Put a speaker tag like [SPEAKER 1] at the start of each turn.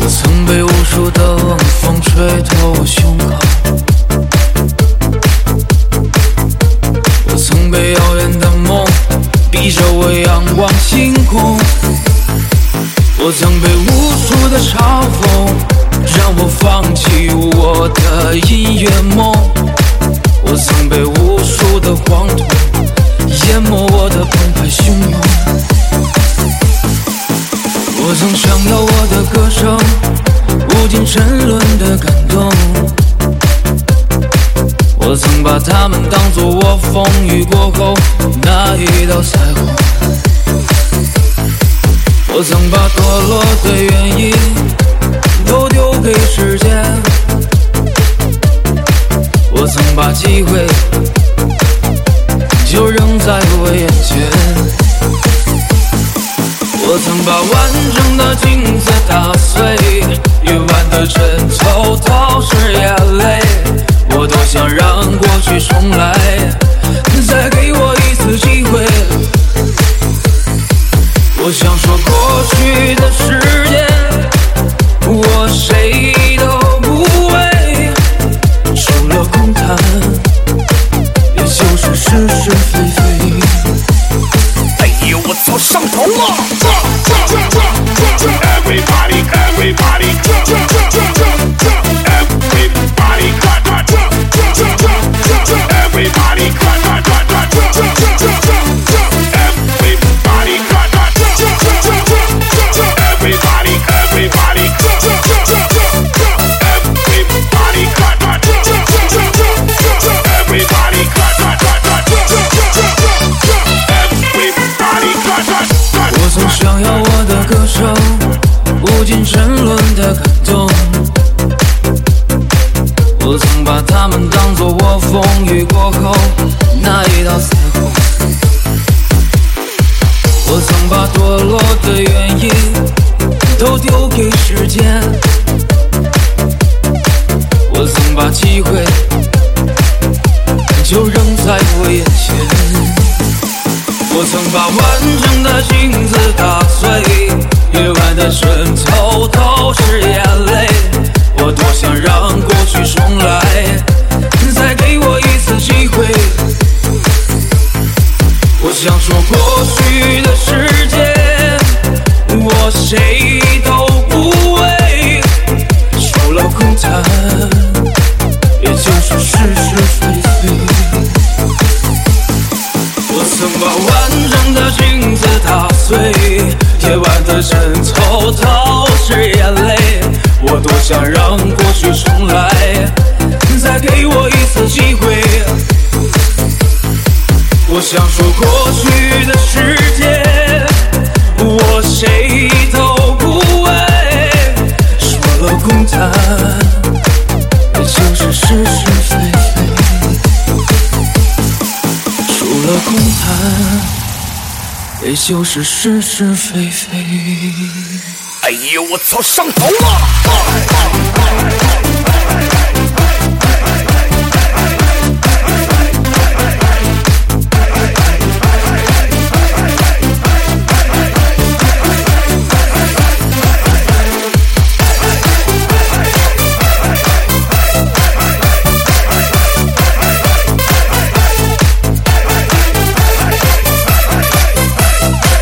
[SPEAKER 1] 曾被无数的冷风吹透我胸口，我曾被遥远的梦逼着我仰望星空，我曾被无数的嘲讽让我放弃我的音乐梦，我曾被无数的黄土淹没我的澎湃汹涌，我曾想要我的歌声无尽沉沦的感动，我曾把它们当作我风雨过后那一道彩虹，我曾把堕落的原因都丢给时间，我曾把机会就扔在我眼前，我曾把完整的镜子打碎，夜晚的枕头都是眼泪，我多想让过去重来，再给我一次机会，我想说过去的时间我谁都不为，除了空谈也就是是是非非。
[SPEAKER 2] 哎呦我操上头了 Everybody Everybody Everybody Everybody
[SPEAKER 1] 我曾想要我的歌声无尽沉沦的感动，我曾把它们当作我风雨过后那一道彩虹，我曾把堕落的原因都丢给时间，我曾把机会就扔在我眼前，我曾把完整的镜子打碎，夜晚的枕头都是眼泪，我多想让过去重来，再给我一次机会，我想说过去的时间我谁都不为，除了空谈也就是是是非非，我曾把完整的镜子打碎，夜晚的枕头都是眼泪，我多想让过去重来，再给我一次机会，我想说过去的时间我谁都不为，说了空谈也就是是是非非，除了空谈也就是是是非非。
[SPEAKER 2] 哎呦我操上头了